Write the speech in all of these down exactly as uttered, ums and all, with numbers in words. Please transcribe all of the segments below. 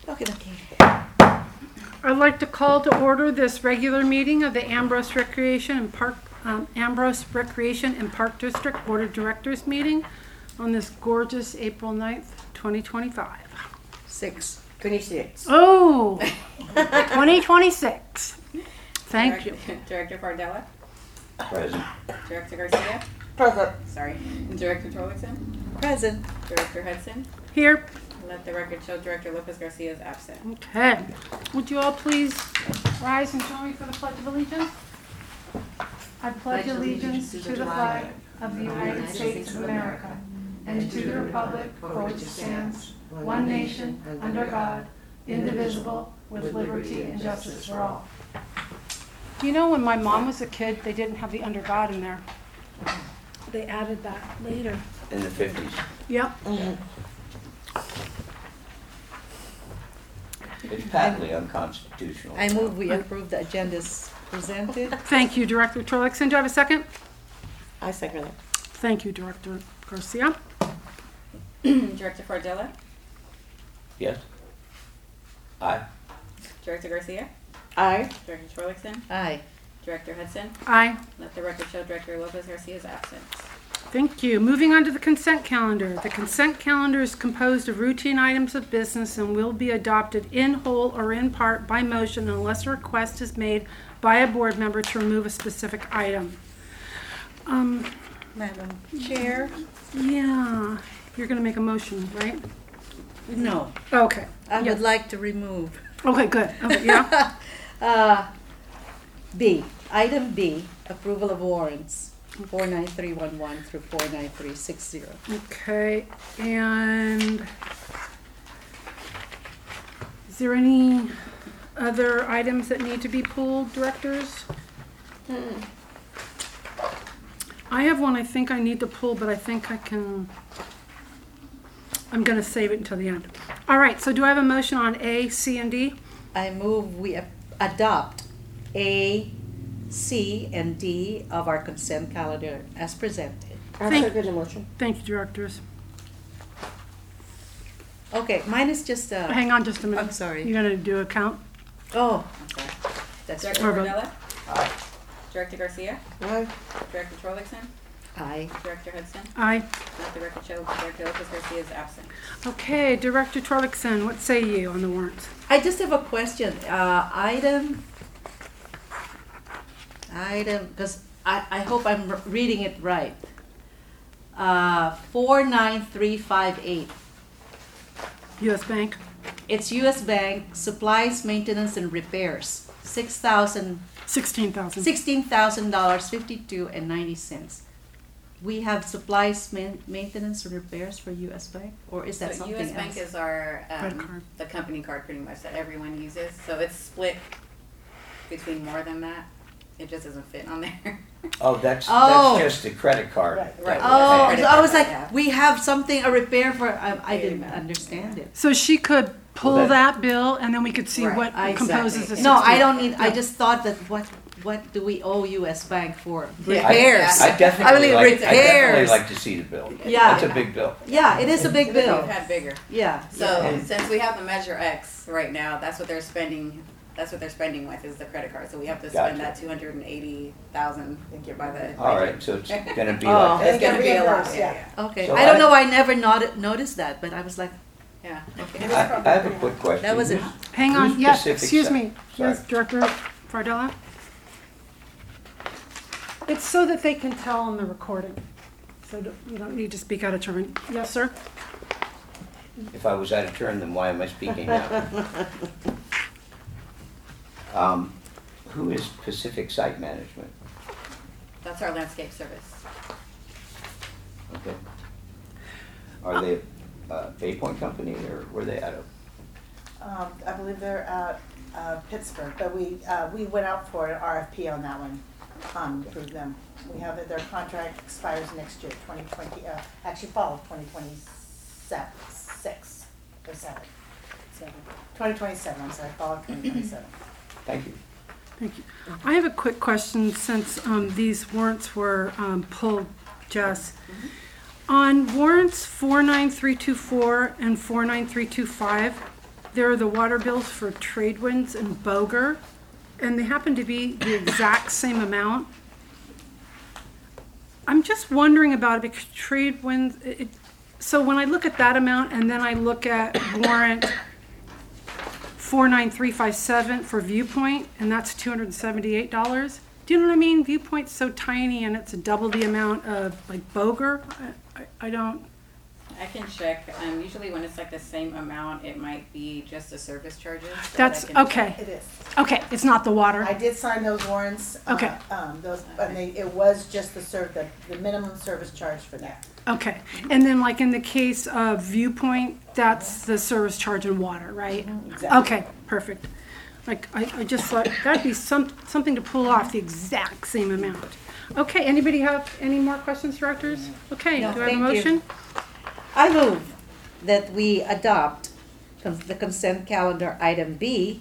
Okay, okay. I'd like to call to order this regular meeting of the Ambrose Recreation and Park, um, Ambrose Recreation and Park District Board of Directors meeting on this gorgeous April ninth, twenty twenty-five. Six. Twenty-six. Oh, twenty twenty-six. Thank you. Director Bardella, Present. Director Garcia, Present. sorry, Director Torlingson, Present. Director Hudson. Here. Let the record show Director Lopez Garcia is absent. Okay. Would you all please rise and join me for the Pledge of Allegiance? I pledge allegiance to the flag of the United States of America and to the republic for which it stands, one nation, under God, indivisible, with liberty and justice for all. Do you know when my mom was a kid, they didn't have the under God in there? They added that later. In the fifties. Yep. It's patently unconstitutional. I move we approve the agendas presented. Thank you, Director Torlakson. Do I have a second? I second it. Thank you, Director Garcia. Director Bardella, Yes? Aye. Director Garcia, Aye. Director Torlingson, Aye. Director Hudson. Aye. Let the record show Director Lopez Garcia is absent. Thank you. Moving on to the consent calendar. The consent calendar is composed of routine items of business and will be adopted in whole or in part by motion unless a request is made by a board member to remove a specific item. Um, Madam Chair? yeah, you're going to make a motion, right? No. Okay. I Yeah. would like to remove. Okay, good. Okay, yeah. Uh, B, item B, approval of warrants, four nine three one one through four nine three six zero. Okay, and is there any other items that need to be pulled, directors? I have one I think I need to pull, but I think I can, I'm gonna save it until the end. All right, so do I have a motion on A, C, and D? I move we ap- adopt A, C, and D of our consent calendar as presented. Thank- the motion. Thank you, directors. Okay, mine is just a. Hang on just a minute. I'm sorry. You're gonna do a count? Oh, I'm sorry. That's right. Director Or vote. Bardella, Aye. Director Garcia, Aye. Director Torlingson, Aye. Director Hudson. Aye. Let the record show Director Lopez Garcia is absent. Okay, Director Torlakson, what say you on the warrants? I just have a question. Uh, item, item, because I, I hope I'm r- reading it right. Uh, four nine three five eight. U S Bank? It's U S Bank, supplies, maintenance, and repairs. Six thousand, Sixteen thousand. sixteen thousand dollars, fifty-two and ninety cents. We have supplies, main, maintenance, and repairs for U S Bank, or is that So something U S else? Bank is our, Credit um, card. the company card pretty much that everyone uses, so it's split between more than that. It just doesn't fit on there. Oh, that's, Oh. that's just the credit card. Right. that Right. was Oh, paid. so I was Yeah. like, we have something, a repair for, I, I didn't Payment. understand it. So she could pull Well, that- that bill and then we could see Right, what exactly. composes the sixteen. No, I don't need, I Yeah. just thought that what, what do we owe U S Bank for? Yeah. Repairs. I definitely believe like, I definitely repairs. like to see the bill. Yeah. It's a big bill. Yeah, it is a big bill. We've had bigger. Yeah. So Yeah. since we have the Measure X right now, that's what they're spending. That's what they're spending with is the credit card. So we have to spend Gotcha. that two hundred and eighty thousand by the. All right, so it's gonna be Oh. like that. It's gonna be a lot. Reimbursed, Yeah, yeah. yeah. Okay, So I don't I- know, I never not- noticed that, but I was like, Yeah. okay. I, I have a quick question. That was it. Hang on, Who's yes, Pacific excuse Sa- me. Yes, Sorry. Director Fardella? It's so that they can tell on the recording. So don't- you don't need to speak out of turn. Yes, sir? If I was out of turn, then why am I speaking now? Um, who is Pacific Site Management? That's our landscape service. Okay. Are they a Bay Point company or where they out of? Um, I believe they're at, uh, Pittsburgh, but we, uh, we went out for an R F P on that one, um, through them. We have it, their contract expires next year, twenty twenty, uh, actually fall of twenty twenty-seven, six, or seven. Seven. Twenty twenty-seven, I'm sorry, fall of twenty twenty-seven. Thank you. Thank you. I have a quick question since um, these warrants were um, pulled, Jess. On warrants four nine three two four and four nine three two five, there are the water bills for Tradewinds and Boger, and they happen to be the exact same amount. I'm just wondering about it because Tradewinds, it, so when I look at that amount and then I look at warrant four nine three five seven for Viewpoint, and that's two hundred seventy-eight dollars. Do you know what I mean? Viewpoint's so tiny and it's double the amount of like Boger. I, I, I don't, I can check. Um, usually when it's like the same amount, it might be just the service charges. but I that's, can check. okay, It is. okay, it's not the water. I did sign those warrants. uh, Okay. Um, those, and they, it was just the serv, the, the minimum service charge for that. Okay, and then like in the case of Viewpoint, that's the service charge and water, right? Exactly. Okay, perfect. Like, I, I just thought that'd be some, something to pull off, the exact same amount. Okay, anybody have any more questions, directors? Okay, do I No, have a thank you. motion? I move that we adopt cons- the consent calendar item B.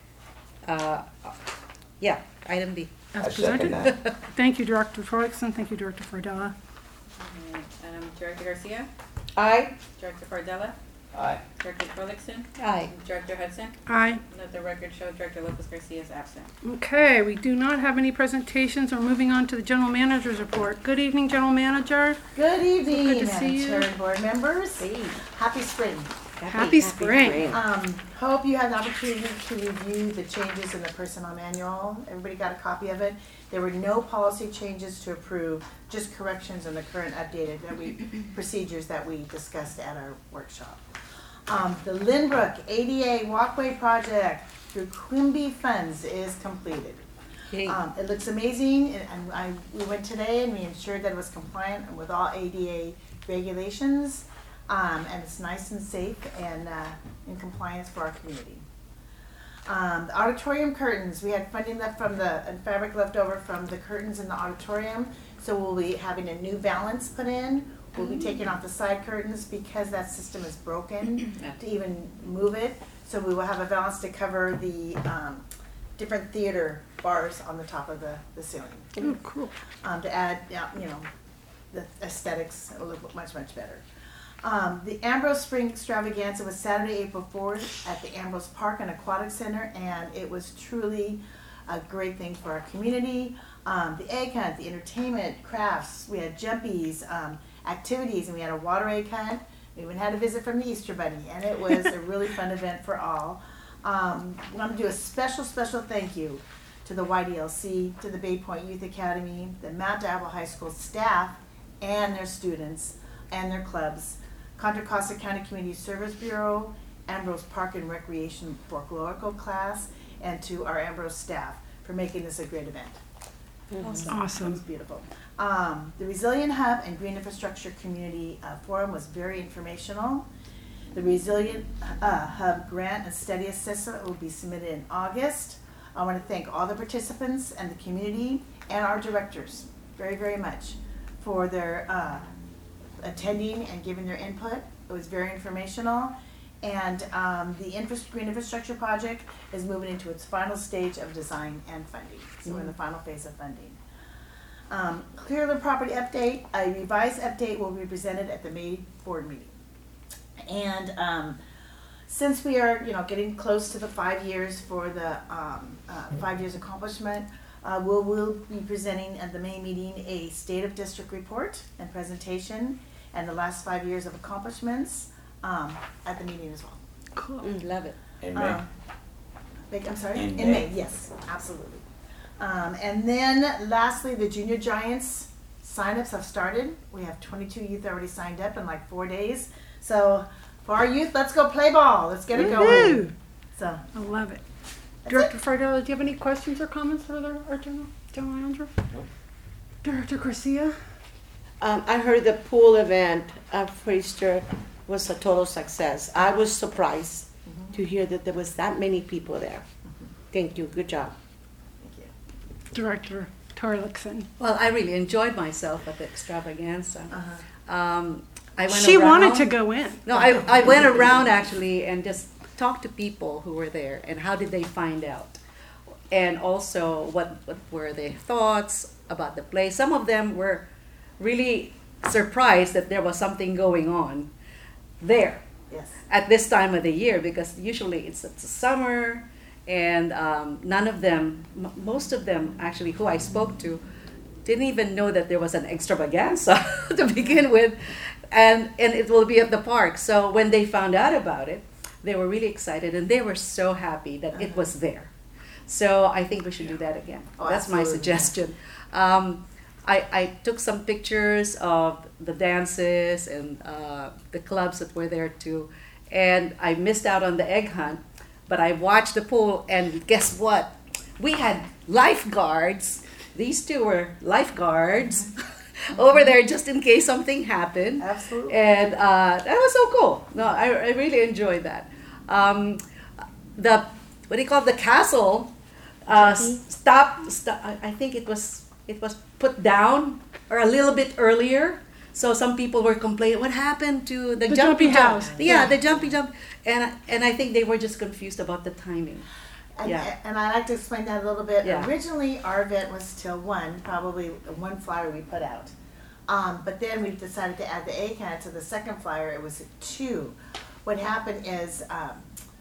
Uh, yeah, item B. As I second presented. that. Thank you, Director Froelich, thank you, Director Fardella. Alright, Um, Director Garcia, Aye. Director Fardella, Aye. Director Froelich, Aye. Director Hudson. Aye. Let the record show Director Lopez Garcia is absent. Okay, we do not have any presentations. We're moving on to the General Manager's report. Good evening, General Manager. Good evening, Good to Madam see you. Chair and board members. Hey. Happy spring. Happy spring. Um, hope you had an opportunity to review the changes in the personnel manual. Everybody got a copy of it. There were no policy changes to approve, just corrections in the current updated that we, procedures that we discussed at our workshop. Um, the Lynbrook A D A walkway project through Quimby funds is completed. Yay. Um, it looks amazing, and, and I, we went today and we ensured that it was compliant with all A D A regulations. Um, and it's nice and safe and, uh, in compliance for our community. Um, the auditorium curtains, we had funding left from the, and fabric left over from the curtains in the auditorium. So we'll be having a new valance put in. We'll be taking off the side curtains because that system is broken to even move it. So we will have a valance to cover the, um, different theater bars on the top of the, the ceiling. Oh, cool. Um, to add, yeah, you know, the aesthetics will look much, much better. Um, the Ambrose Spring Extravaganza was Saturday, April fourth at the Ambrose Park and Aquatic Center, and it was truly a great thing for our community. Um, the egg hunt, the entertainment, crafts, we had jumpies, um, activities, and we had a water egg hunt. We even had a visit from the Easter Bunny, and it was a really fun event for all. Um, I want to do a special, special thank you to the Y D L C, to the Bay Point Youth Academy, the Mount Diablo High School staff, and their students, and their clubs, Contra Costa County Community Service Bureau, Ambrose Park and Recreation Folklorical class, and to our Ambrose staff for making this a great event. It was Awesome. beautiful. Um, the Resilient Hub and Green Infrastructure Community uh, Forum was very informational. The Resilient uh, Hub Grant and Study Assessment will be submitted in August. I want to thank all the participants and the community and our directors very, very much for their uh, attending and giving their input. It was very informational. And um, the infra- Green Infrastructure Project is moving into its final stage of design and funding. So we're in the final phase of funding. Um, Clearland Property Update, a revised update will be presented at the May board meeting. And um, since we are, you know, getting close to the five years for the um, uh, five years accomplishment, uh, we'll, we'll be presenting at the May meeting a State of District report and presentation and the last five years of accomplishments um, at the meeting as well. Cool. Mm, love it. In May. Um, Like, I'm sorry? In In May. May, yes, absolutely. Um, and then lastly, the Junior Giants signups have started. We have twenty-two youth already signed up in like four days. So for our youth, let's go play ball. Let's get it going. Woohoo! So, I love it. That's Director Fardella, do you have any questions or comments for the, our general, general manager? Nope. Director Garcia? Um, I heard the pool event at Easter was a total success. I was surprised to hear that there was that many people there. Thank you. Good job. thank you. Director Torlakson. Well, I really enjoyed myself at the extravaganza. Uh-huh. Um, I went She around, wanted to go in. No, I, I went around actually and just talked to people who were there and how did they find out. And also what, what were their thoughts about the place. Some of them were really surprised that there was something going on there. Yes. at this time of the year, because usually it's, it's summer, and um, none of them, m- most of them actually who I spoke to, didn't even know that there was an extravaganza to begin with, and and it will be at the park. So when they found out about it, they were really excited, and they were so happy that it was there. So I think we should do that again. Oh, That's my absolutely. suggestion. Um, I, I took some pictures of the dances and uh, the clubs that were there too, and I missed out on the egg hunt, but I watched the pool, and guess what? We had lifeguards. These two were lifeguards over there just in case something happened. Absolutely. And uh, that was so cool. No, I, I really enjoyed that. Um, the what do you call it? The castle? Uh, s- stop. Stop. I I think it was it was put down or a little bit earlier. So some people were complaining, what happened to the, The jumpy jumpy jump? house. Yeah, Yeah. the jumpy jump. And and I think they were just confused about the timing. And, Yeah. and I like to explain that a little bit. Yeah. Originally, our event was till one, probably one flyer we put out. Um, but then we decided to add the egg hunt to the second flyer. It was at two. What happened is um,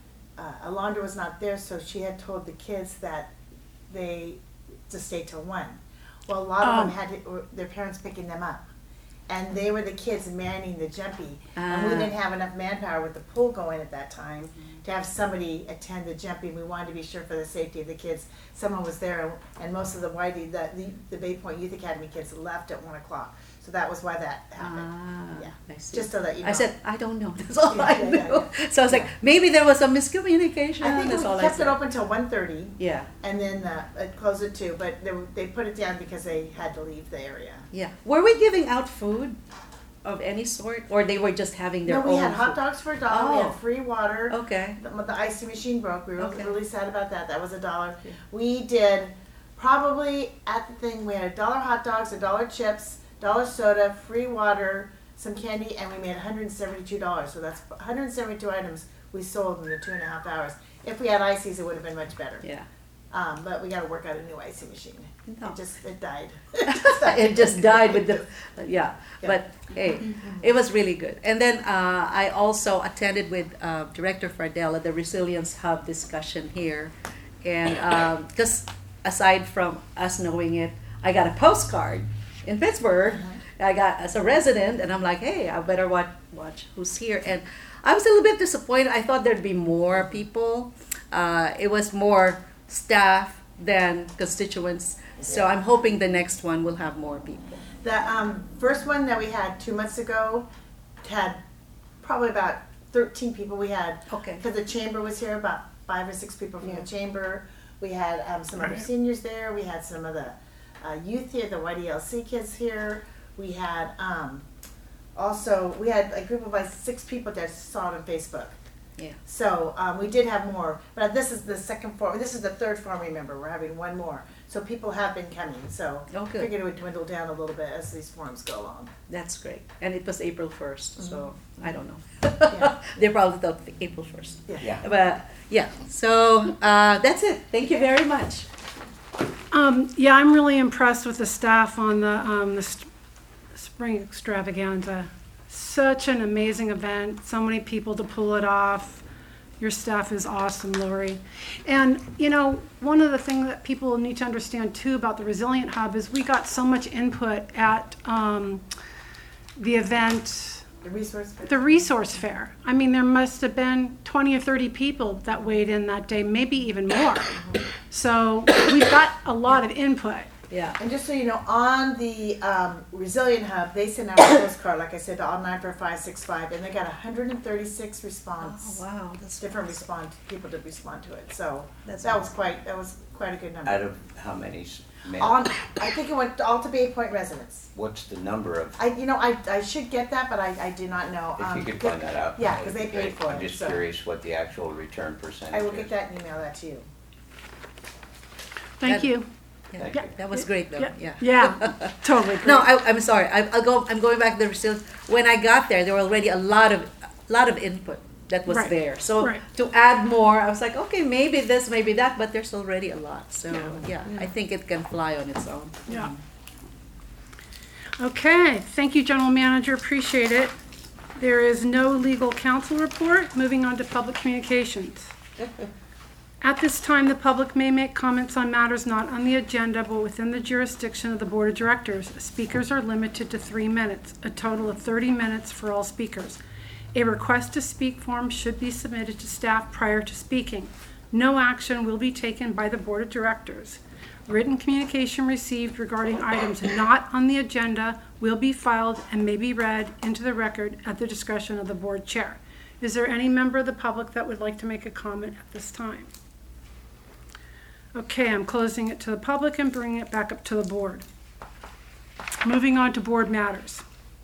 uh, Alondra was not there, so she had told the kids that they to stay till one. Well, a lot of them Oh. had to, or their parents picking them up. And they were the kids manning the jumpy. And we Ah. didn't have enough manpower with the pool going at that time to have somebody attend the jumpy. We wanted to be sure for the safety of the kids. Someone was there, and most of the Whitey, the, the, the Bay Point Youth Academy kids left at one o'clock. So that was why that happened. Ah, Yeah. I see. Just so that you know. I said, I don't know. That's all Yeah, I yeah, knew. yeah, So I was like, maybe there was some miscommunication. I think That's we all I kept said. it open till one thirty, Yeah, and then uh, it closed at two. But they, were- they put it down because they had to leave the area. yeah. Were we giving out food of any sort, or they were just having their No, own? we had hot food? dogs for a dollar. We Oh. had free water. Okay. The, the icy machine broke. We were Okay. really sad about that. That was a dollar. We did probably at the thing. We had a dollar hot dogs, a dollar chips, dollar soda, free water, some candy, and we made one hundred seventy-two dollars. So that's one hundred seventy-two items we sold in the two and a half hours. If we had ices, it would have been much better. Yeah. Um, but we got to work out a new icy machine. No. It just it died. It just died with the, yeah. Yeah. But hey, it was really good. And then uh, I also attended with uh, Director Fardella the Resilience Hub discussion here, and because aside from us knowing it, I got a postcard in Pittsburgh. I got as a resident, and I'm like, hey, I better watch watch who's here. And I was a little bit disappointed. I thought there'd be more people. Uh, it was more staff than constituents. So I'm hoping the next one will have more people. The um, first one that we had two months ago had probably about thirteen people. We had Okay. because the chamber was here, about five or six people from Yeah. the chamber. We had um, some other seniors there. We had some of the uh, youth here, the Y D L C kids here. We had um, also we had a group of like six people that saw it on Facebook. Yeah. So um, we did have more, but this is the second forum. This is the third forum. Remember, we're having one more. So people have been coming. So Oh, I good. figured it would dwindle down a little bit as these forums go along. That's great. And it was April first, so I don't know. Yeah. They probably thought April first. Yeah. Yeah. But yeah, so uh, that's it. Thank you very much. Um, yeah, I'm really impressed with the staff on the, um, the st- spring extravaganza. Such an amazing event, so many people to pull it off. Your staff is awesome, Lori. And, you know, one of the things that people need to understand too about the Resilient Hub is we got so much input at, um, the event, The resource. the resource fair. I mean, there must have been twenty or thirty people that weighed in that day, maybe even more. So we've got a lot of input. Yeah. And just so you know, on the um, Resilient Hub, they sent out a postcard, like I said, to all nine four five six five, and they got one hundred thirty-six response. Oh, wow. That's Different respond people to respond to it. So That's that was awesome. quite that was quite a good number. Out of how many? s- men? On, I think it went all to Bay Point residents. What's the number of? I, you know, I, I should get that, but I, I do not know. If you Um, could find that out. Yeah, that would because they be paid great. for it. I'm just so curious what the actual return percentage I will is. get that and email that to you. Thank That- you. Yeah. Thank Yeah. you. That was great, though. Yeah, Yeah. yeah, totally. No, great. I, I'm sorry. I, I'll go. I'm going back to the resilience. When I got there, there were already a lot of, a lot of input that was Right. there. So Right. to add more, I was like, okay, maybe this, maybe that, but there's already a lot. So yeah, I think it can fly on its own. Yeah. Okay, thank you, General Manager, appreciate it. There is no legal counsel report. Moving on to public communications. At this time, the public may make comments on matters not on the agenda but within the jurisdiction of the Board of Directors. Speakers are limited to three minutes, a total of thirty minutes for all speakers. A request to speak form should be submitted to staff prior to speaking. No action will be taken by the Board of Directors. Written communication received regarding items not on the agenda will be filed and may be read into the record at the discretion of the board chair. Is there any member of the public that would like to make a comment at this time? Okay, I'm closing it to the public and bringing it back up to the board. Moving on to board matters.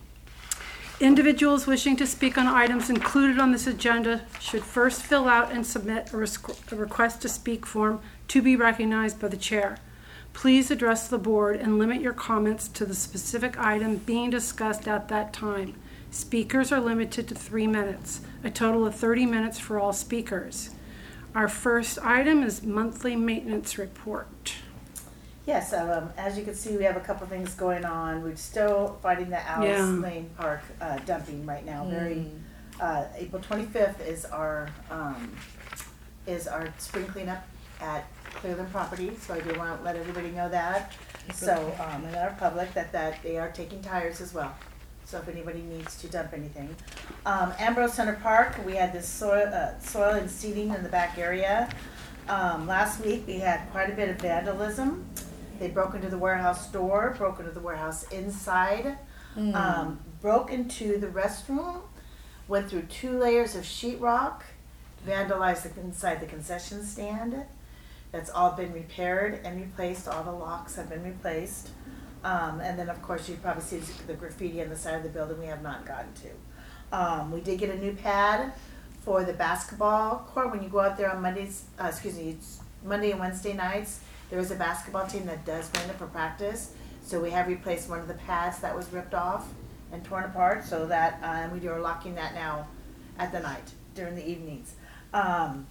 Individuals wishing to speak on items included on this agenda should first fill out and submit a, res- a request to speak form to be recognized by the chair. Please address the board and limit your comments to the specific item being discussed at that time. Speakers are limited to three minutes, a total of thirty minutes for all speakers. Our first item is monthly maintenance report. Yes, um, as you can see, we have a couple things going on. We're still fighting the Alice Yeah. Lane Park uh, dumping right now. Very, uh, April twenty-fifth is our, um, is our spring cleanup at Clearland Property, so I do want to let everybody know that. So, um, and our public, that, that they are taking tires as well. So if anybody needs to dump anything. Um, Ambrose Center Park, we had this soil, uh, soil and seeding in the back area. Um, last week, we had quite a bit of vandalism. They broke into the warehouse door, broke into the warehouse inside, Mm. um, broke into the restroom, went through two layers of sheetrock, vandalized the inside the concession stand. That's all been repaired and replaced. All the locks have been replaced. Um, and then, of course, you probably see the graffiti on the side of the building we have not gotten to. Um, we did get a new pad for the basketball court. When you go out there on Mondays, uh, excuse me, it's Monday and Wednesday nights, there is a basketball team that does bring it for practice. So we have replaced one of the pads that was ripped off and torn apart, so that uh, and we are locking that now at the night during the evenings. Um,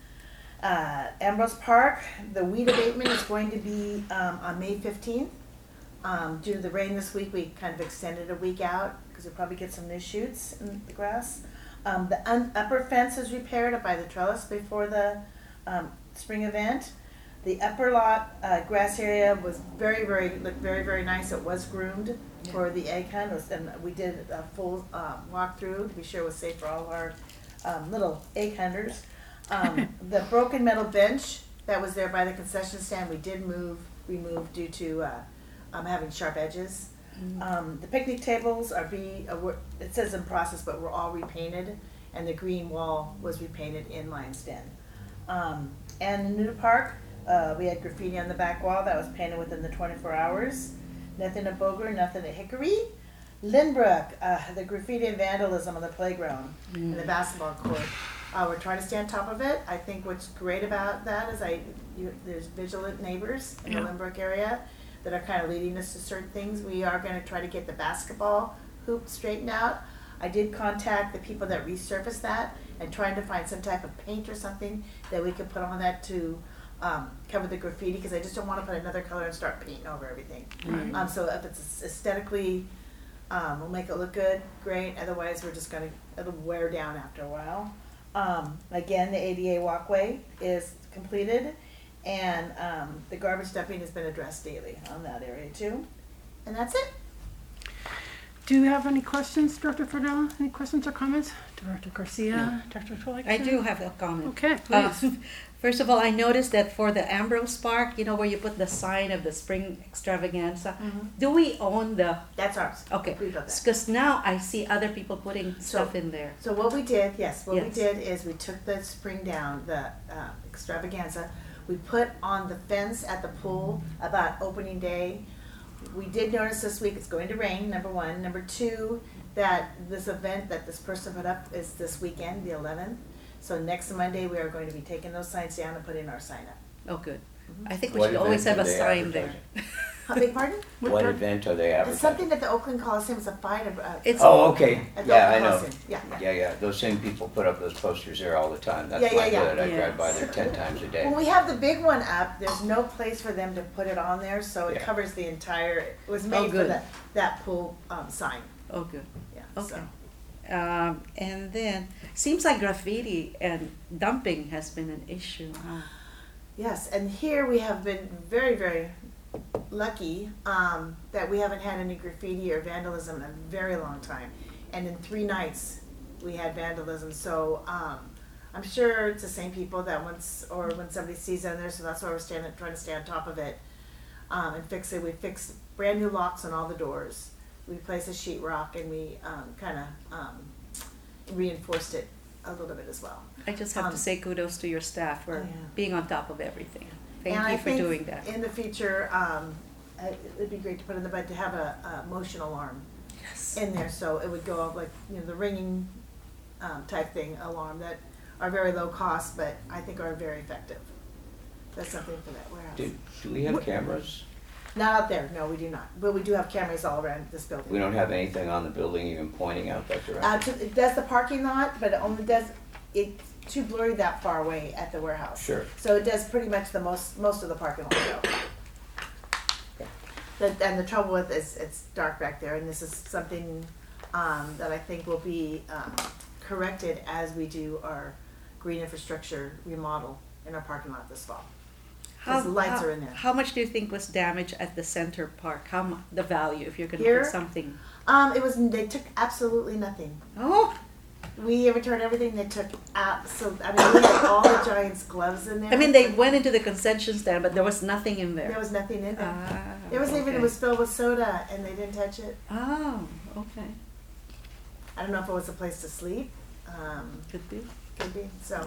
uh, Ambrose Park, the weed abatement is going to be um, on May fifteenth. Um, due to the rain this week, we kind of extended a week out because we'll probably get some new shoots in the grass. Um, the un- upper fence is repaired up by the trellis before the um, spring event. The upper lot uh, grass area was very, very, looked very, very nice. It was groomed Yeah. for the egg hunt, It was- and we did a full uh, walkthrough to be sure it was safe for all of our um, little egg hunters. Um, the broken metal bench that was there by the concession stand, we did move, remove due to uh, um, having sharp edges. Um, the picnic tables are be, uh, were- it says in process, but were all repainted, and the green wall was repainted in Lion's Den. Um, and in New Park, uh, we had graffiti on the back wall that was painted within the twenty-four hours. Nothing at Boger, nothing at Hickory. Lynbrook, uh, the graffiti and vandalism on the playground and the basketball court. Uh, we're trying to stay on top of it. I think what's great about that is I, you, there's vigilant neighbors in Yeah. the Lynbrook area that are kind of leading us to certain things. We are going to try to get the basketball hoop straightened out. I did contact the people that resurfaced that and trying to find some type of paint or something that we could put on that to um, cover the graffiti, because I just don't want to put another color and start painting over everything. Right. Um, so if it's aesthetically, um, we'll make it look good, great. Otherwise, we're just going to, it'll wear down after a while. Um, again, the A D A walkway is completed, and um, the garbage dumping has been addressed daily on that area too. And that's it. Do you have any questions, Director Fardella? Any questions or comments? Director Garcia, Director Twilight? I do have a comment. Okay, Uh, please. First of all, I noticed that for the Ambrose Park, you know, where you put the sign of the spring extravaganza, do we own the, That's ours. okay, We built that. because now I see other people putting stuff in there. So what we did, yes, what we Yes. did is we took the spring down, the uh, extravaganza, we put on the fence at the pool about opening day. We did notice this week it's going to rain, number one. Number two, that this event that this person put up is this weekend, the eleventh. So next Monday, we are going to be taking those signs down and putting our sign up. Oh, good. I think we What should always have event a are they sign there. advertising? I beg pardon? What event are they It's advertising? something at the Oakland Coliseum, it's a fight. Uh, It's- Oh, okay, at the yeah, I Oakland know. Coliseum. Yeah, yeah. Yeah, yeah, those same people put up those posters there all the time. That's Yeah, yeah, my yeah. good. I Yeah. drive by there ten times a day. When we have the big one up, there's no place for them to put it on there, so it Yeah. covers the entire, it was Oh, made for good. that, that pool um, sign, Oh, good. yeah, Okay. so. Um, and then, seems like graffiti and dumping has been an issue. Huh? Yes, and here we have been very, very lucky um, that we haven't had any graffiti or vandalism in a very long time. And in three nights, we had vandalism. So um, I'm sure it's the same people that once, or when somebody sees it in there, so that's why we're standing, trying to stay on top of it um, and fix it. We fixed brand new locks on all the doors. We placed a sheetrock, and we um, kind of um, reinforced it a little bit as well. I just have Um, to say kudos to your staff for oh, yeah. being on top of everything. Thank And you I for think doing that. in the future, um, it- it'd be great to put in the bud to have a, a motion alarm Yes. in there, so it would go off like, you know, the ringing um, type thing alarm that are very low cost, but I think are very effective. That's something for that warehouse. Do, do we have cameras? Not out there, no, we do not, but we do have cameras all around this building. We don't have anything on the building even pointing out that direction? Uh, to, it does the parking lot, but it only does, it's too blurry that far away at the warehouse. Sure. So it does pretty much the most, most of the parking lot though. The, and the trouble with it is it's dark back there, and this is something um, that I think will be um, corrected as we do our green infrastructure remodel in our parking lot this fall. Because the lights how, are in there. How much do you think was damaged at the center park? How mu- the value if you're going to Here? put something? Um, it was, they took absolutely nothing. Oh, We returned everything, they took absolutely, I mean, we had all the Giants gloves in there. I mean they went into the concession stand, but there was nothing in there. There was nothing in there. Ah, It was even, okay. it was filled with soda and they didn't touch it. Oh, okay, I don't know if it was a place to sleep, um, could be. could be, so.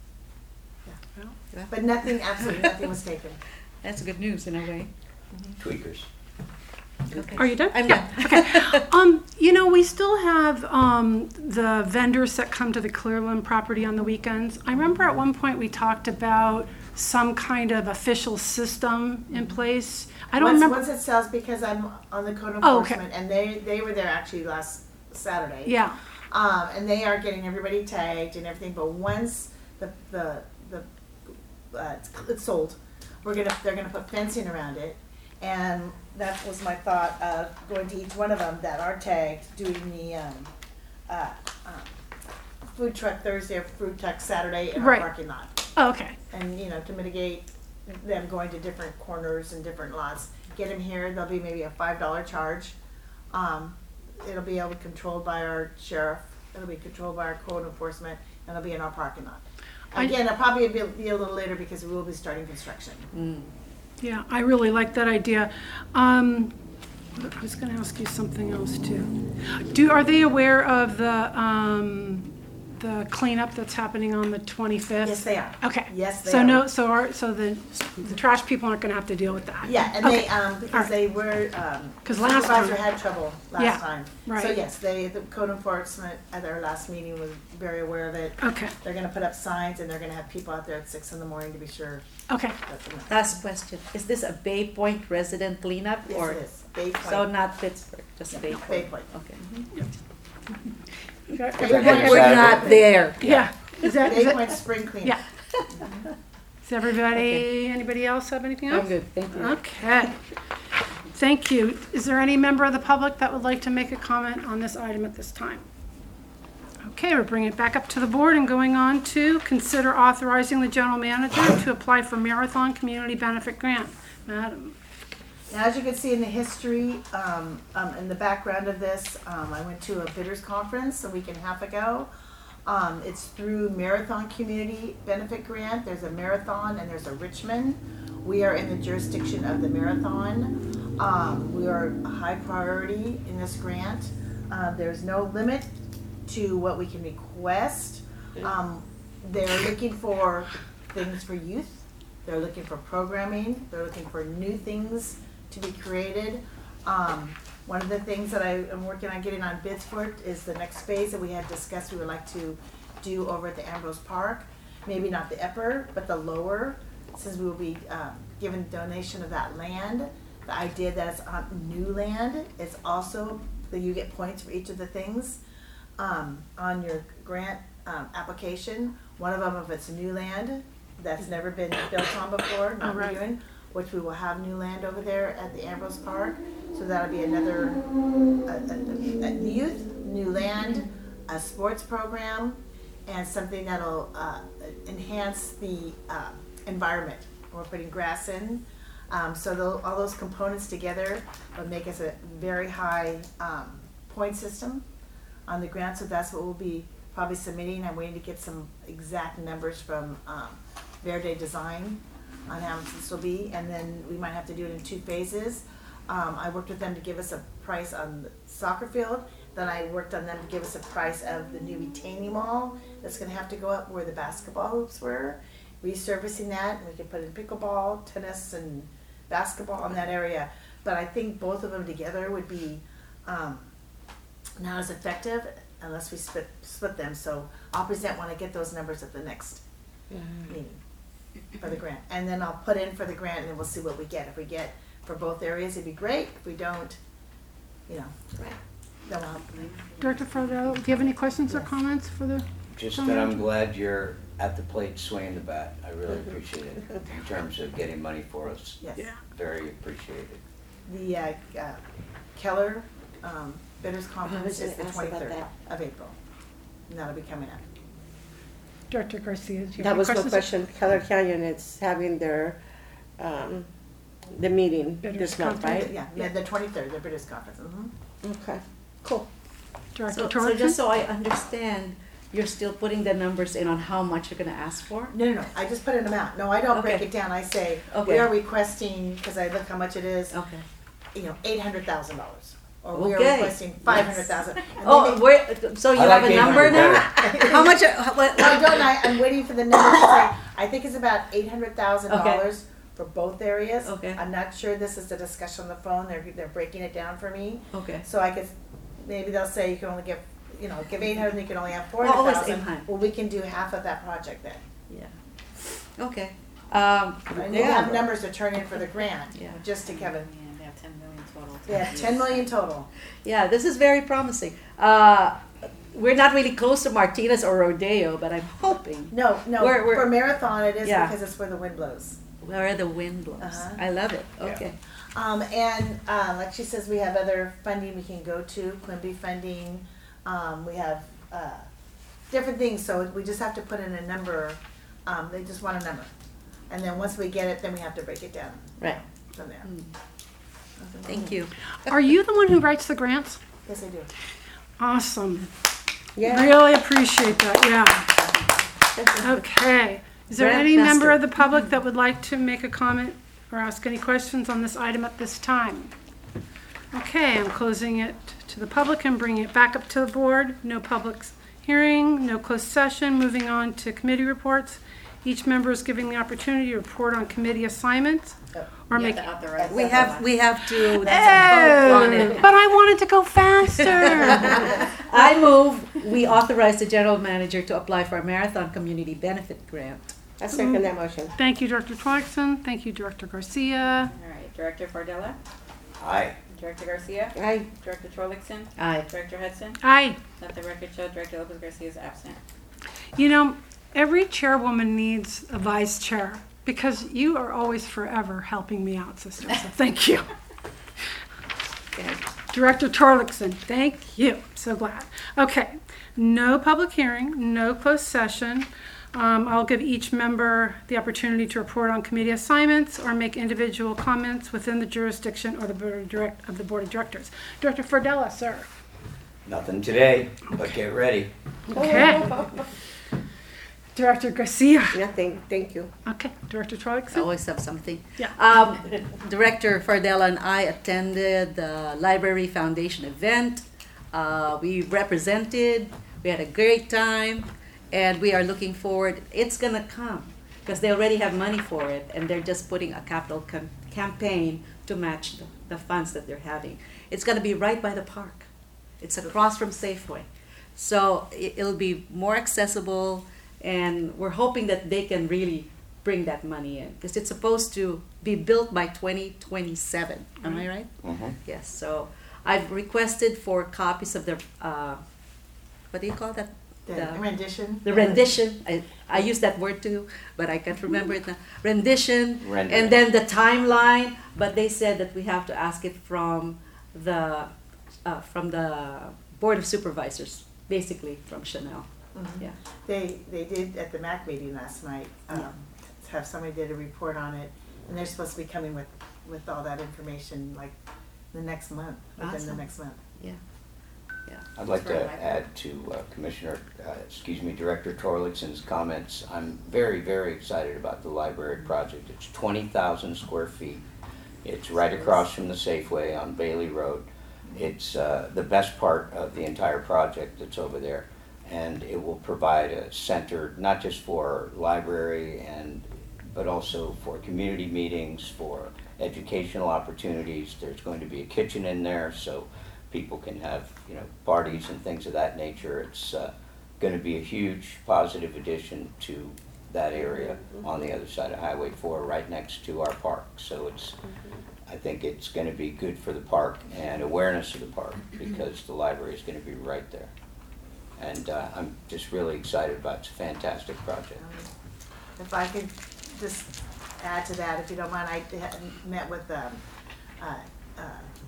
Well, yeah. But nothing, absolutely nothing was taken. That's good news in a way. Tweakers. Okay. Are you done? I'm Yeah. done. Okay. Um, you know, we still have um, the vendors that come to the Clearland property on the weekends. I remember at one point we talked about some kind of official system in place. I don't Once, remember. once it sells, because I'm on the code Oh, okay. enforcement, and they, they were there actually last Saturday. Yeah. Um, and they are getting everybody tagged and everything, but once the, the, the, uh, it's, it's sold, we're gonna, they're gonna put fencing around it. And that was my thought of going to each one of them that are tagged, doing the, um, uh, um, food truck Thursday or food truck Saturday in our Right. parking lot. Oh, okay. And, you know, to mitigate them going to different corners and different lots. Get them here, there'll be maybe a five dollar charge. Um, it'll be able to controlled by our sheriff, it'll be controlled by our code enforcement, and it'll be in our parking lot. I- Again, it'll probably be, be a little later because we will be starting construction. Mm. Yeah, I really like that idea. Um, I was going to ask you something else too. Do are they aware of the um, the cleanup that's happening on the twenty-fifth? Yes, they are. Okay. Yes, they so are. no, so our, so the the trash people aren't going to have to deal with that. Yeah, and Okay. they, um, All because right. they were, um, 'Cause last supervisor time- had trouble last Yeah, time. right. So yes, they, the code enforcement at their last meeting was very aware of it. Okay. They're gonna put up signs and they're gonna have people out there at six in the morning to be sure Okay. that's enough. Last question: is this a Bay Point resident cleanup Yes, or it is. Bay Point. so not Pittsburgh, just Yeah, Bay no, Point? Bay Point. Okay. Everybody- Everybody- We're not there. Yeah. Is that, is Bay that Point spring cleanup. yeah. Does everybody, anybody else have anything else? I'm good. Thank you. Okay. Thank you. Is there any member of the public that would like to make a comment on this item at this time? Okay, we're bringing it back up to the board and going on to consider authorizing the general manager to apply for Marathon Community Benefit Grant. Madam. Now, as you can see in the history, um, um, in the background of this, um, I went to a bidders conference a week and a half ago. Um, it's through Marathon Community Benefit Grant. There's a Marathon and there's a Richmond. We are in the jurisdiction of the Marathon. Um, we are a high priority in this grant. Uh, there's no limit to what we can request. Um, they're looking for things for youth. They're looking for programming. They're looking for new things to be created. Um, one of the things that I am working on getting on bids for is the next phase that we had discussed we would like to do over at the Ambrose Park. Maybe not the upper, but the lower, since we will be um, given donation of that land. The idea that it's on new land is also that you get points for each of the things um, on your grant um, application. One of them, if it's new land that's never been built on before, not Oh, right. redoing, which we will have new land over there at the Ambrose Park. So that'll be another uh, uh, uh, youth, new land, a sports program, and something that'll uh, enhance the uh, environment. We're putting grass in, um, so tho- all those components together will make us a very high um, point system on the grant. So that's what we'll be probably submitting. I'm waiting to get some exact numbers from um, Verde Design on how much this will be, and then we might have to do it in two phases. Um, I worked with them to give us a price on the soccer field. Then I worked on them to give us a price of the new retaining wall that's going to have to go up where the basketball hoops were, resurfacing that, and we could put in pickleball, tennis, and basketball in that area. But I think both of them together would be um, not as effective unless we split split them. So I'll present when I get those numbers at the next meeting for the grant, and then I'll put in for the grant, and then we'll see what we get. If we get for both areas, it'd be great. If we don't, you know, then we'll have Director Fardell, do you have any questions or comments for the? Just that I'm glad you're at the plate swinging the bat. I really Mm-hmm. appreciate it in terms of getting money for us. yes. Yeah. Very appreciated. The uh, uh, Keller um, Bidders I Conference was is gonna the ask about twenty-third of April, and that'll be coming up. Director Garcia, do you have That any was my questions? question. Keller Canyon is having their, um, the meeting Bidders this month, conference. right? Yeah, yeah, the twenty-third, the Bidders Conference. Mhm. Okay, cool. Director So, so just Torres? so I understand, you're still putting the numbers in on how much you're gonna ask for? No, no, no, I just put an amount. No, I don't break Okay. it down. I say, we Okay. are requesting, because I look how much it is, Okay. you know, eight hundred thousand dollars. Or we are Okay. requesting five hundred thousand. Oh, where, so you I have like a number eight hundred now? better. How much, uh, how- what? No, I don't, I, I'm waiting for the numbers to say, I think it's about eight hundred thousand dollars for both areas. Okay. I'm not sure, this is the discussion on the phone, they're, they're breaking it down for me. Okay. So I could, maybe they'll say you can only give, you know, give eight hundred, and you can only have four Well, hundred always thousand. eight hundred. Well, we can do half of that project then. Yeah. Okay. Um, And you have numbers to turn in for the grant, Yeah. just to Kevin. Yeah, they have ten million total. to They have use. ten million total. Yeah, this is very promising. Uh, we're not really close to Martinez or Rodeo, but I'm hoping No, no, We're- we're- for marathon it is Yeah. because it's where the wind blows. where the wind blows. Uh-huh. I love it. Yeah. Okay. Um, and, uh, like she says, we have other funding we can go to, Quimby funding, um, we have, uh, different things, so we just have to put in a number, um, they just want a number. And then once we get it, then we have to break it down Right. from there. Mm. Thank you. Are you the one who writes the grants? Yes, I do. Awesome. Yeah. Really appreciate that, yeah. Okay. Is there any member Grandmaster. of the public that would like to make a comment or ask any questions on this item at this time? Okay, I'm closing it to the public and bringing it back up to the board. No public hearing, no closed session. Moving on to committee reports. Each member is given the opportunity to report on committee assignments or You make. have to authorize We the have bond. we have to vote on Oh, it. but I wanted to go faster. I move we authorize the general manager to apply for a marathon community benefit grant. I second that motion. Thank you, Director Torkelson. Thank you, Director Garcia. All right, Director Fardella, Aye. Director Garcia, Aye. Director Torlixon, Aye. Director Hudson. Aye. Let the record show Director Lopez Garcia is absent. You know, every chairwoman needs a vice chair because you are always forever helping me out, sister. So thank you. Director Torlixon, thank you. So glad. Okay, no public hearing, no closed session. Um, I'll give each member the opportunity to report on committee assignments or make individual comments within the jurisdiction or the board of, direct, of the board of directors. Director Fardella, sir. Nothing today, but get ready. Okay. Director Garcia. Nothing, thank you. Okay, Director I Torlixon. always have something. Yeah. Um, Director Fardella and I attended the Library Foundation event. Uh, we represented. We had a great time, and we are looking forward. It's gonna come because they already have money for it, and they're just putting a capital cam- campaign to match the, the funds that they're having. It's gonna be right by the park. It's across from Safeway, so it, it'll be more accessible. And we're hoping that they can really bring that money in because it's supposed to be built by twenty twenty-seven. Am I right? Mm-hmm. Yes. So I've requested for copies of the uh, what do you call that? The rendition. The rendition. I, I use that word too, but I can't remember it now. Rendition. Rendering. And then the timeline. But they said that we have to ask it from the uh, from the Board of Supervisors basically from Chanel. Mhm. Yeah. They, they did at the M A C meeting last night, um, have somebody did a report on it, and they're supposed to be coming with, with all that information like the next month, within the Awesome. next month. Yeah. Yeah. I'd like That's to right. add to uh, Commissioner, uh, excuse me, Director Torlickson's comments. I'm very, very excited about the library project. It's twenty thousand square feet. It's right across from the Safeway on Bailey Road. It's uh, the best part of the entire project that's over there. And it will provide a center, not just for library and, but also for community meetings, for educational opportunities. There's going to be a kitchen in there, so people can have, you know, parties and things of that nature. It's uh, going to be a huge positive addition to that area on the other side of Highway four, right next to our park. So it's, I think it's going to be good for the park and awareness of the park, because the library is going to be right there. And uh, I'm just really excited about it. It's a fantastic project. If I could just add to that, if you don't mind, I had met with, um, uh, uh,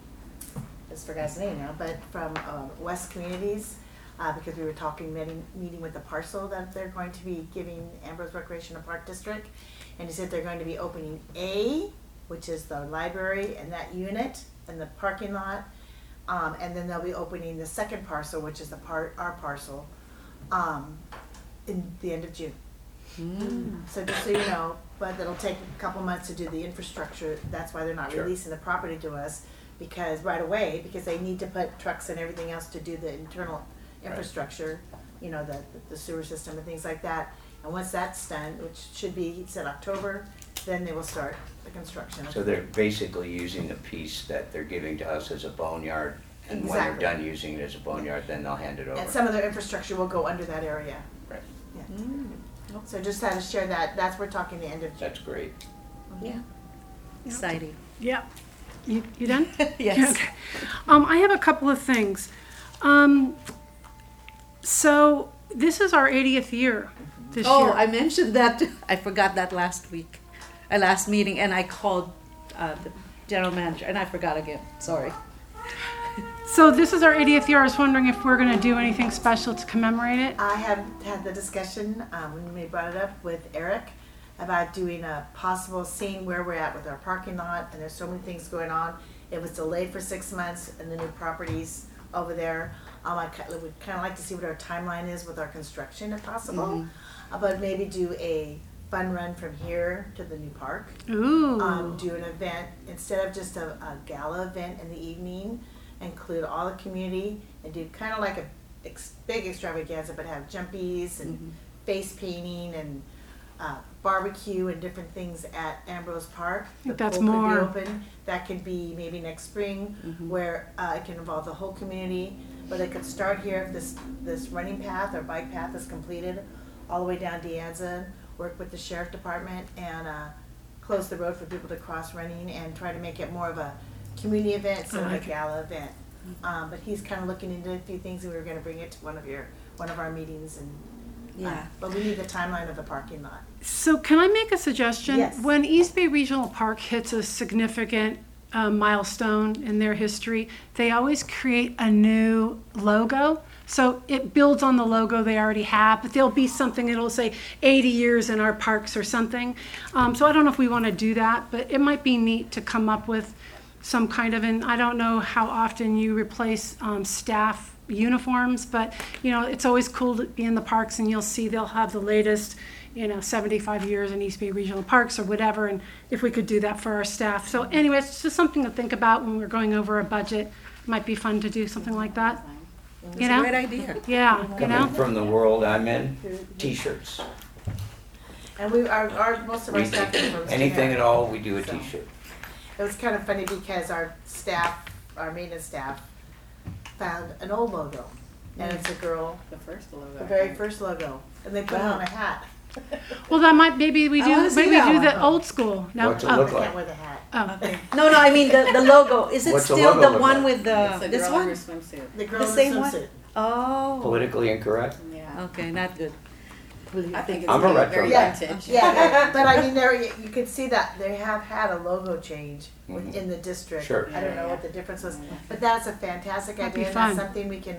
I just forgot his name now, but from uh, West Communities, uh, because we were talking, meeting, meeting with the parcel that they're going to be giving Ambrose Recreational Park District. And he said they're going to be opening A, which is the library and that unit and the parking lot. Um, and then they'll be opening the second parcel, which is the part, our parcel, um, in the end of June. Mm. So just so you know, but it'll take a couple months to do the infrastructure. That's why they're not Sure. releasing the property to us, because right away, because they need to put trucks and everything else to do the internal Right. infrastructure, you know, the, the sewer system and things like that. And once that's done, which should be, he said October, then they will start the construction. So they're basically using the piece that they're giving to us as a boneyard, and when they're Exactly. done using it as a boneyard, then they'll hand it over. And some of their infrastructure will go under that area. Right. Yeah. Mm. So just had to share that, that's, we're talking the end of June. That's great. Yeah. Exciting. Yeah. You, you done? Yes. Okay. Um, I have a couple of things. Um, so this is our eightieth year this Oh, year. I mentioned that. I forgot that last week, uh, last meeting, and I called uh, the general manager, and I forgot again. Sorry. So this is our eightieth year. I was wondering if we're going to do anything special to commemorate it. I have had the discussion, um, when we brought it up with Eric, about doing a possible, seeing where we're at with our parking lot, and there's so many things going on. It was delayed for six months and the new properties over there. Um, I ki- would kind of like to see what our timeline is with our construction if possible. Mhm. Uh, but maybe do a fun run from here to the new park. Ooh. Um, do an event, instead of just a, a gala event in the evening, include all the community and do kind of like a ex- big extravaganza, but have jumpies and Mhm. face painting and uh, barbecue and different things at Ambrose Park. think The that's pool could be more. open. That could be maybe next spring, Mhm. where uh, it can involve the whole community. But it could start here if this this running path or bike path is completed, all the way down De Anza. Work with the sheriff department and uh, close the road for people to cross running, and try to make it more of a community event instead I of a like it. gala event. Um, but he's kind of looking into a few things, and we were going to bring it to one of your one of our meetings. And uh, Yeah. but we need the timeline of the parking lot. So can I make a suggestion? Yes. When East Bay Regional Park hits a significant uh, milestone in their history, they always create a new logo. So it builds on the logo they already have, but there'll be something that'll say eighty years in our parks or something. Um, so I don't know if we want to do that, but it might be neat to come up with some kind of, and I don't know how often you replace um, staff uniforms, but you know, it's always cool to be in the parks and you'll see they'll have the latest, you know, seventy-five years in East Bay Regional Parks or whatever, and if we could do that for our staff. So anyway, it's just something to think about when we're going over a budget. Might be fun to do something like that. It's You a know? great idea. Yeah, you know? Coming from the world I'm in, t-shirts. And we our, our most of our We staff do is from anything at Skinner. all, we do a So. t-shirt. It was kind of funny because our staff, our maintenance staff, found an old logo, and it's a girl, The first logo. the very first logo, and they put it on a hat. Well, that might, maybe we I do, wanna see maybe that do one. the old school. No? What's it Oh, look I like? can't wear the hat. oh. No, no, I mean the, the logo. Is it What's the still logo the look one like? with the It's a this girl in her one? swimsuit. The girl in the same one? swimsuit. Oh. Politically incorrect? Yeah. Okay, not good. I think it's I'm a very, retro very guy. vintage. Yeah, but I mean, there, you you could see that they have had a logo change Mhm. within the district. Sure. I don't know Yeah, what the difference was, but that's a fantastic That'd be idea, and that's fun. something we can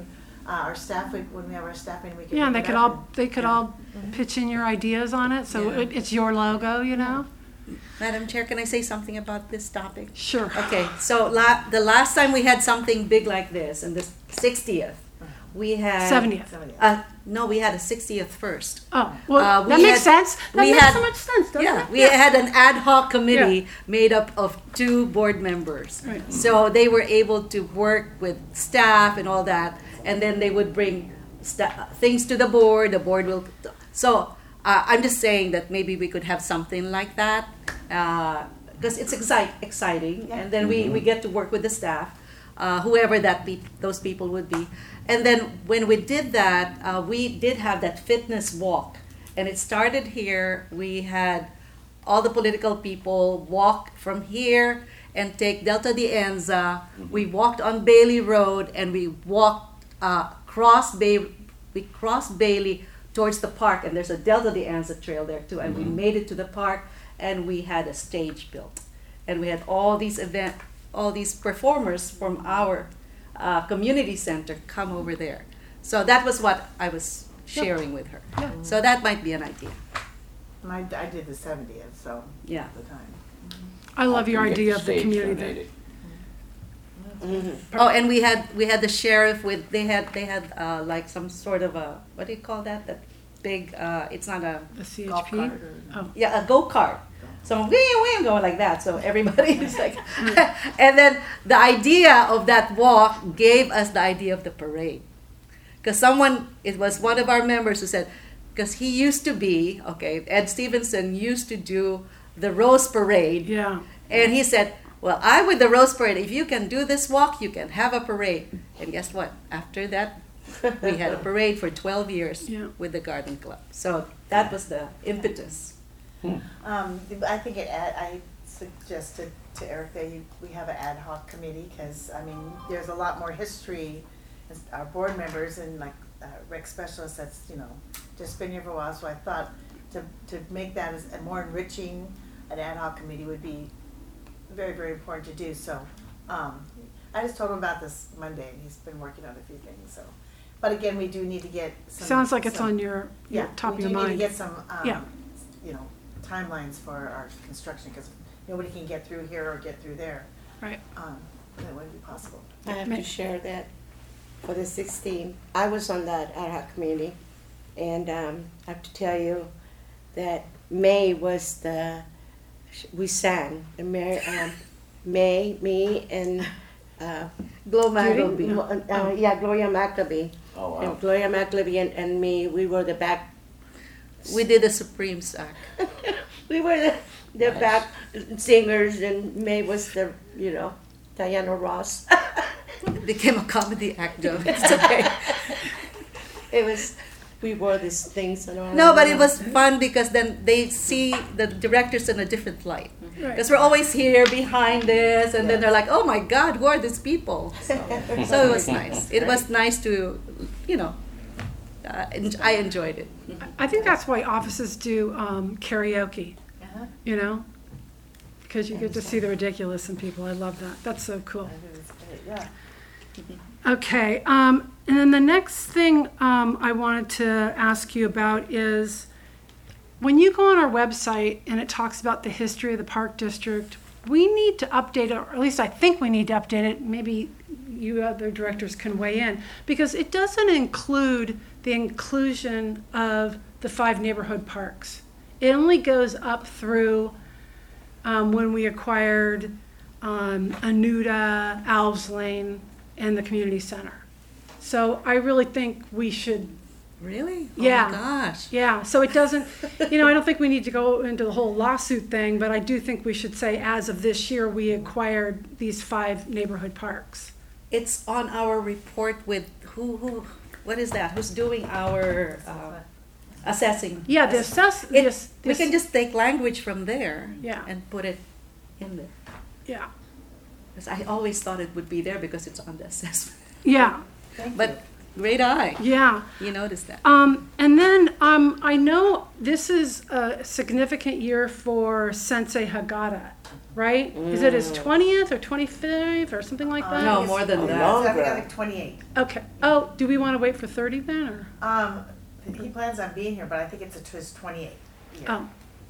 uh, our staff, we- when we have our staff meeting, we can. Yeah, and they pick could it up all, they could yeah. all pitch in your ideas on it, so Yeah. it, it's your logo, you know? Madam Chair, can I say something about this topic? Sure. Okay, so la- the last time we had something big like this, and the sixtieth, we had. seventieth. Somebody else. Uh, no, we had a sixtieth first. Oh, Uh, well, we that makes had- sense. That we makes had- so much sense, doesn't Yeah, it? we had an ad hoc committee made up of two board members. Right. So they were able to work with staff and all that, and then they would bring sta- things to the board, the board will, so uh, I'm just saying that maybe we could have something like that, because it's excite- exciting, and then we, we get to work with the staff, uh, whoever that be, those people would be. And then when we did that, uh, we did have that fitness walk, and it started here. We had all the political people walk from here and take Delta de Enza. We walked on Bailey Road, and we walked uh, cross Bay. We crossed Bailey towards the park, and there's a Delta de Anza trail there too. And we made it to the park, and we had a stage built, and we had all these event, all these performers from our uh, community center come over there. So that was what I was sharing with her. Yeah. So that might be an idea. My, I did the seventieth, so. Yeah. At the time. I love your Can get idea of the stage community donated. thing. Oh, and we had we had the sheriff with they had they had uh, like some sort of a what do you call that that big uh, it's not a The C H Golf P. cart or- Oh, yeah a go kart. So we we going like that. So everybody is like, and then the idea of that walk gave us the idea of the parade, because someone it was one of our members who said, because he used to be okay Ed Stevenson used to do the Rose Parade. yeah. And he said, well, I with the Rose Parade, if you can do this walk, you can have a parade. And guess what? After that, we had a parade for twelve years Yeah. with the Garden Club. So that was the impetus. Um, I think it, ad- I suggested to Eric that you, we have an ad hoc committee, because, I mean, there's a lot more history as our board members and like uh, rec specialists that's, you know, just been here for a while, so I thought to, to make that as a more enriching, an ad hoc committee would be very, very important to do, so, um, I just told him about this Monday, and he's been working on a few things, so. But again, we do need to get some. Sounds like it's some- on your, your Yeah, top of your We do need mind. to get some, Yeah. um, you know, timelines for our construction, because nobody can get through here or get through there. Right. Um, that wouldn't be possible. I have Ma- to share that for the sixteenth. I was on that ad hoc committee, and um, I have to tell you that May was the, we sang, the May, um, May, me, and uh, Glow Judy? Magleby. uh, yeah, Gloria McLeby. Oh, wow. And Gloria McLeby and, and me, we were the back, We did a Supreme Sack. we were the, the Nice. back singers, and May was the, you know, Diana Ross. It became a comedy act, though. It's okay. It was, we wore these things and all. No, but it was fun because then they see the directors in a different light. Right. Because we're always here behind this, and then they're like, "Oh my God, who are these people?" So, so it was nice. It was nice to, you know, uh, en- I enjoyed it. I think that's why offices do um, karaoke, Uh-huh. you know? Because you get to see the ridiculous in people. I love that. That's so cool. That is great, yeah. Okay, um, and then the next thing um, I wanted to ask you about is when you go on our website and it talks about the history of the Park District, we need to update it, or at least I think we need to update it. Maybe you other directors can weigh in, because it doesn't include the inclusion of the five neighborhood parks. It only goes up through um, when we acquired um, Anuda, Alves Lane, and the community center. So I really think we should, Really? Yeah. Oh my gosh. yeah, so it doesn't, you know, I don't think we need to go into the whole lawsuit thing, but I do think we should say, as of this year, we acquired these five neighborhood parks. It's on our report with who who. What is that? Who's doing our uh, assessing? Yeah, the assess, It- this, we this, can just take language from there. Yeah. And put it in there. yeah, Because I always thought it would be there because it's on the assessment. yeah, Thank But great eye. yeah. You noticed that. Um, and then um, I know this is a significant year for Sensei Hagata. right? Is it his twentieth or twenty-fifth or something like Um, that? No, more than Oh, that. no. I think I think twenty-eight. Okay. Oh, do we want to wait for thirty then, or? Um, he plans on being here, but I think it's a twist twenty-eight. year. Oh.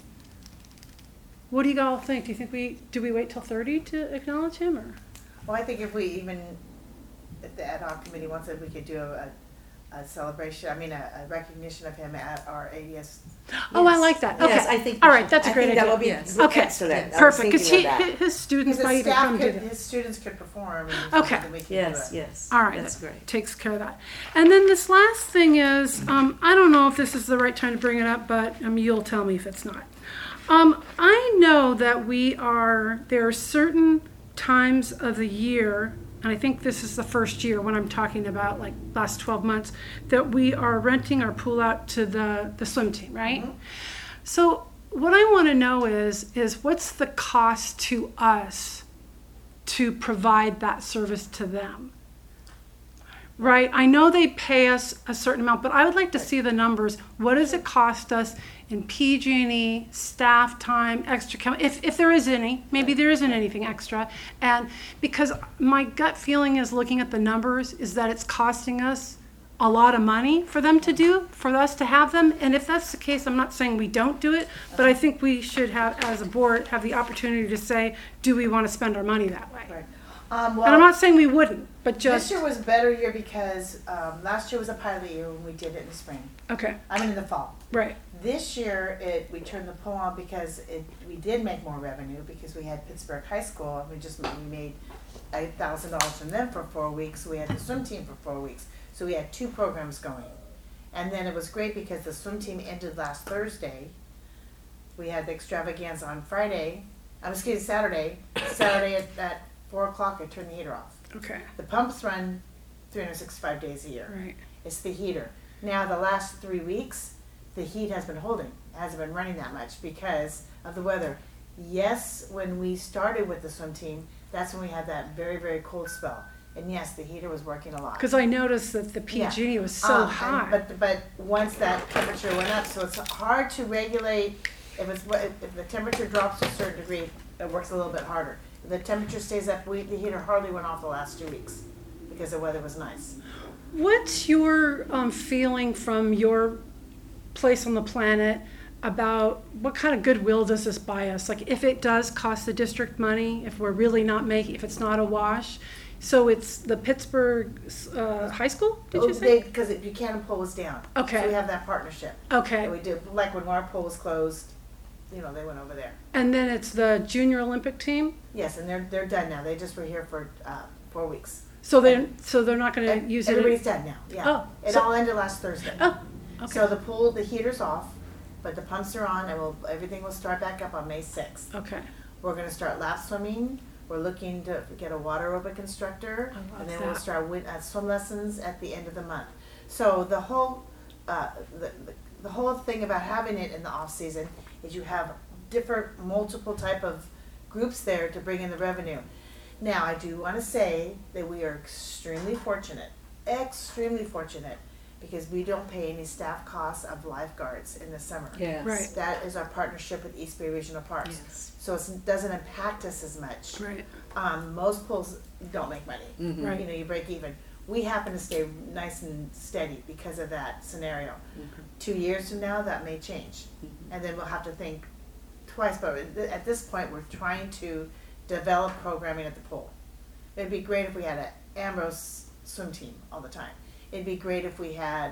What do you all think? Do you think we, do we wait till thirty to acknowledge him, or? Well, I think if we even, if the ad hoc committee wants it, we could do a, a celebration, I mean, a, a recognition of him at our A D S. Oh, I Yes. like that. Okay. Yes, I think All we right, should. that's a I great think that idea. would be Yes. Okay. excellent. I was Perfect, because thinking he, of that. his students Because might the even staff come do could, that. his students could perform. and Okay. then we could do Yes, it. yes. All right, That's that great. takes care of that. And then this last thing is, um, I don't know if this is the right time to bring it up, but um, you'll tell me if it's not. Um, I know that we are, there are certain times of the year, and I think this is the first year when I'm talking about like last twelve months, that we are renting our pool out to the, the swim team, right? Mhm. So what I want to know is, is what's the cost to us to provide that service to them? Right, I know they pay us a certain amount, but I would like to see the numbers. What does it cost us in P G and E, staff time, extra, chem- if, if there is any, maybe there isn't anything extra. And because my gut feeling is, looking at the numbers, is that it's costing us a lot of money for them to do, for us to have them. And if that's the case, I'm not saying we don't do it, but I think we should have, as a board, have the opportunity to say, do we want to spend our money that way? Right. Um, And I'm well, not saying we wouldn't, but this just, year was a better year because, um, last year was a pilot year when we did it in the spring. okay, I mean, in the fall. right, This year, it, we turned the pool on because it, we did make more revenue because we had Pittsburgh High School and we just, we made a thousand dollars from them for four weeks. We had the swim team for four weeks. So we had two programs going. And then it was great because the swim team ended last Thursday. We had the extravaganza on Friday, I'm excuse me, Saturday. Saturday at, at four o'clock, I turned the heater off. okay, The pumps run three hundred sixty-five days a year. right. It's the heater. Now, the last three weeks, the heat has been holding. It hasn't been running that much because of the weather. Yes, when we started with the swim team, that's when we had that very, very cold spell. And yes, the heater was working a lot. Because I noticed that the P G E was so Um, and- high. But, but once that temperature went up, so it's hard to regulate, if it's, if the temperature drops to a certain degree, it works a little bit harder. If the temperature stays up, we, the heater hardly went off the last two weeks because the weather was nice. What's your um, feeling from your place on the planet about what kind of goodwill does this buy us? Like, if it does cost the district money, if we're really not making, if it's not a wash, so it's the Pittsburgh uh, High School, did you say? Because Buchanan Pool was down. Okay. So we have that partnership. And Okay, we do, like when our pool was closed, you know, they went over there. and then it's the junior Olympic team? Yes, and they're, they're done now. They just were here for, uh, four weeks. So they, so they're not gonna And use it? Everybody's done now, yeah. Oh, It so- all ended last Thursday. Oh, So okay, the pool, the heater's off, but the pumps are on and we'll, everything will start back up on May sixth. okay. We're gonna start lap swimming. We're looking to get a water aerobic instructor. I love And then we'll that. start win, uh, swim lessons at the end of the month. So the whole, uh, the, the- the whole thing about having it in the off season is you have different, multiple type of groups there to bring in the revenue. Now, I do wanna say that we are extremely fortunate, extremely fortunate, because we don't pay any staff costs of lifeguards in the summer. Yes. Right. That is our partnership with East Bay Regional Parks. Yes. So it's- it doesn't impact us as much. Right, Um, most pools don't make money. Mhm. Right. You know, you break even. We happen to stay nice and steady because of that scenario. Mhm. Two years from now, that may change. Mhm. And then we'll have to think twice, but at th- at this point, we're trying to develop programming at the pool. It'd be great if we had an Ambrose swim team all the time. It'd be great if we had,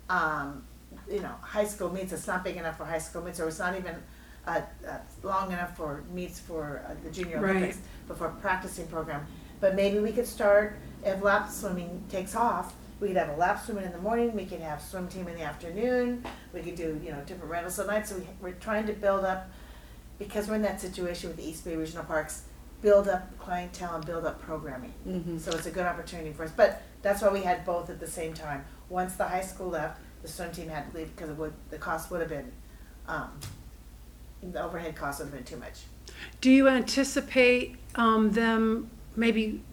um, you know, high school meets. It's not big enough for high school meets, or it's not even uh, uh, long enough for meets for uh, the junior Right. Olympics, but for a practicing program. But maybe we could start, if lap swimming takes off, we could have a lap swimming in the morning, we could have swim team in the afternoon, we could do, you know, different rentals at night. So we, we're trying to build up, because we're in that situation with the East Bay Regional Parks, build up clientele and build up programming. Mhm. So it's a good opportunity for us. But that's why we had both at the same time. Once the high school left, the swim team had to leave because it would, the cost would have been, um, the overhead cost would have been too much. do you anticipate um, them maybe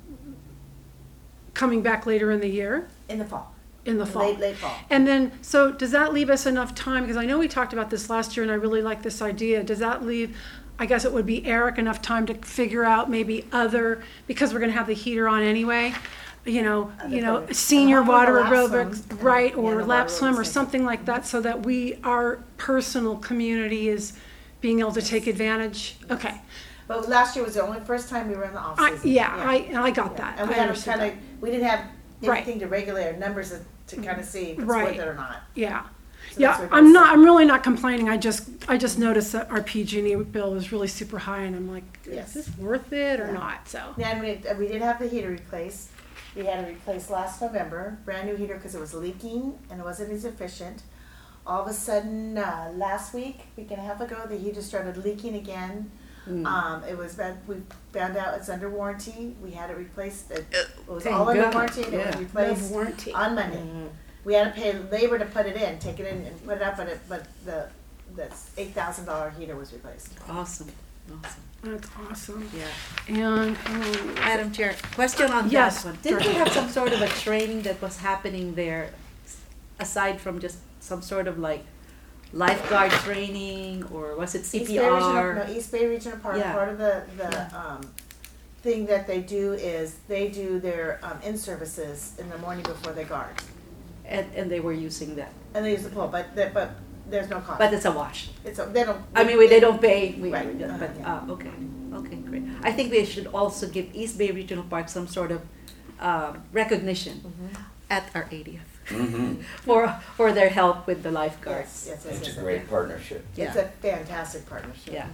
coming back later in the year, In the fall, in the fall? late, late fall. And then, so does that leave us enough time, because I know we talked about this last year and I really like this idea, does that leave I guess it would be Eric enough time to figure out maybe other, because we're gonna have the heater on anyway, you know, Other you know, programs. senior And water hopefully the lap aerobics, swim. right, Yeah, or the lap water swim or aerobics. something like that, so that we, our personal community is being able to take advantage. Okay, But last year was the only first time we were in the off I, season. yeah, I, I got that. And we I had to understood kind of, we didn't have Right. anything to regulate our numbers to- to kind of see if it's Right. worth it or not. Yeah. So Yeah, that's what I'm it not, is. I'm really not complaining. I just, I just noticed that our P G and E bill was really super high and I'm like, Yes. is this worth it or Yeah. not? So, Yeah, and we, and we did have the heater replaced. We had it replaced last November, brand new heater because it was leaking and it wasn't as efficient. All of a sudden, uh, last week, week and a half ago, the heater started leaking again. Mm. Um, it was bad, we found out it's under warranty. We had it replaced. It, it was Thank all under God. warranty and it Yeah. was replaced warranty. on Monday. We had to pay labor to put it in, take it in and put it up, but it, but the, the eight thousand dollar heater was replaced. Awesome, awesome, That's awesome. yeah. And, um, Madam Chair, question on Yes, that one. Did we have some sort of a training that was happening there, aside from just some sort of like lifeguard training, or was it East Bay Regional, no, C P R? East Bay Regional Park, Yeah. part of the, the, Yeah. um, thing that they do is they do their, um, in-services in the morning before they guard. And, and they were using that, And they use the pool, but, the- but there's no cost. but it's a wash. It's, a- they don't. I mean, we, they don't pay, we, Right. we just- but, Uh-huh. uh, okay, okay, great. I think we should also give East Bay Regional Park some sort of, um, recognition Mhm. at our eightieth Mhm. for, for their help with the lifeguards. Yes, yes, yes, It's a yes, great yes. partnership. It's Yeah. a fantastic partnership. Yeah.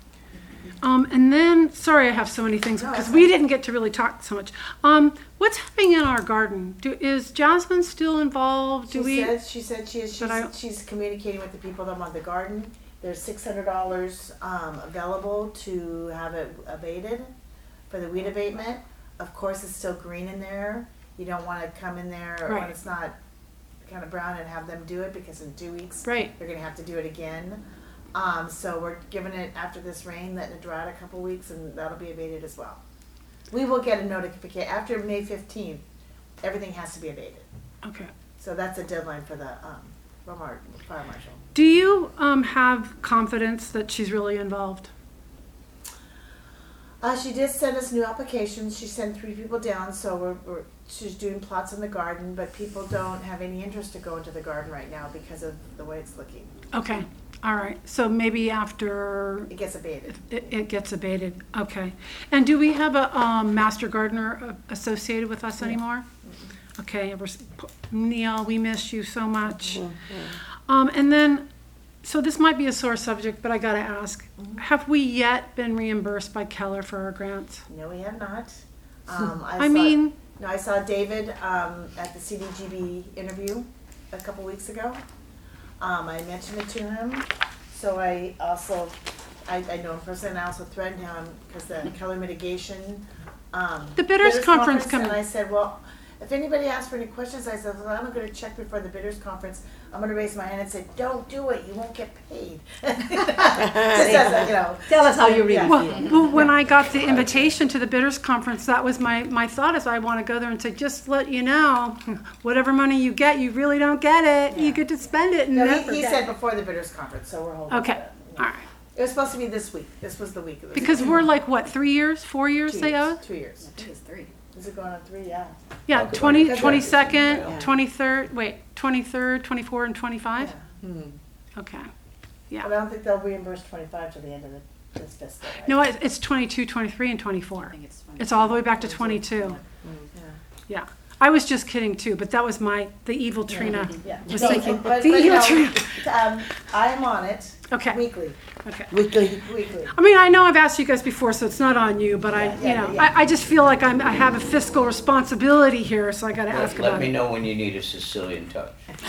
um, and then, sorry, I have so many things No, because that's we fine. didn't get to really talk so much. Um, what's happening in our garden? Do, is Jasmine still involved? Do She we? said, she said she is, But I- she's, she's communicating with the people that want the garden. There's six hundred dollars, um, available to have it abated for the weed abatement. Of course, it's still green in there. You don't wanna come in there when Right. it's not kinda brown and have them do it because in two weeks, Right. they're gonna have to do it again. Um, so we're giving it after this rain, letting it dry out a couple weeks and that'll be abated as well. We will get a notification, after May fifteenth, everything has to be abated. Okay. So that's a deadline for the, um, Walmart fire marshal. Do you um, have confidence that she's really involved? Uh, she did send us new applications. She sent three people down, so we're, we're, she's doing plots in the garden, but people don't have any interest to go into the garden right now because of the way it's looking. Okay. All right. So maybe after It gets abated. it, it gets abated. Okay. And do we have a um, master gardener uh, associated with us anymore? Okay. We're, s- Neil, we miss you so much. Um, and then, so this might be a sore subject, but I gotta ask: have we yet been reimbursed by Keller for our grants? No, we have not. Um, I, I saw, mean, no, I saw David um, at the C D G B interview a couple weeks ago. Um, I mentioned it to him, so I also, I, I know him personally, and I also threatened him because the Keller mitigation. Um, The bidders conference And coming- I said, well, if anybody asks for any questions, I said, well, I'm gonna check before the bidders conference. I'm gonna raise my hand and say, don't do it, you won't get paid. Just as a, you know. Tell us how you really Yeah. well, feel. well, when I got the invitation to the bidders conference, that was my, my thought is I want to go there and say, just let you know, whatever money you get, you really don't get it. Yeah. You get to spend it and No, never he, he get said it. before the bidders conference, so we're holding. Okay. to that, you All know. right. It was supposed to be this week. This was the week. It was Because we're like, what, three years, four years two they years, owe? Two years. I think it's three. Is it going on three? Yeah. Yeah, Okay, twenty, like- twenty-second, Yeah. twenty-third, wait, twenty-third, twenty-four, and twenty-five? Yeah. Okay. But I don't think they'll reimburse twenty-five till the end of the, this fiscal. Right? No, it- it's twenty-two, twenty-three, and I twenty-four. think it's. It's all the way back to twenty-two. Yeah. Yeah. I was just kidding too, but that was my, the evil Trina. Yeah. Was No, thinking, but, the but evil no, Trina. um, I am on it Okay, weekly. okay. Weekly. Weekly. I mean, I know I've asked you guys before, so it's not on you, but I, Yeah, you yeah, know, yeah. I, I just feel like I'm, I have a fiscal responsibility here, so I gotta ask Let, let about me it. know when you need a Sicilian touch.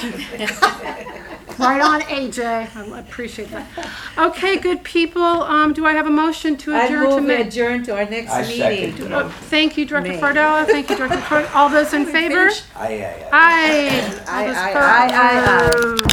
Right on, A J. I appreciate that. Okay, good people. Um, do I have a motion to I adjourn to move we May? adjourn to our next I meeting. second. Uh, Thank you, Director May. Fardella. Thank you, Director Fard. All those in favor? Finish. Aye, aye, aye. Aye. Aye, All those aye, opposed? aye, aye, aye.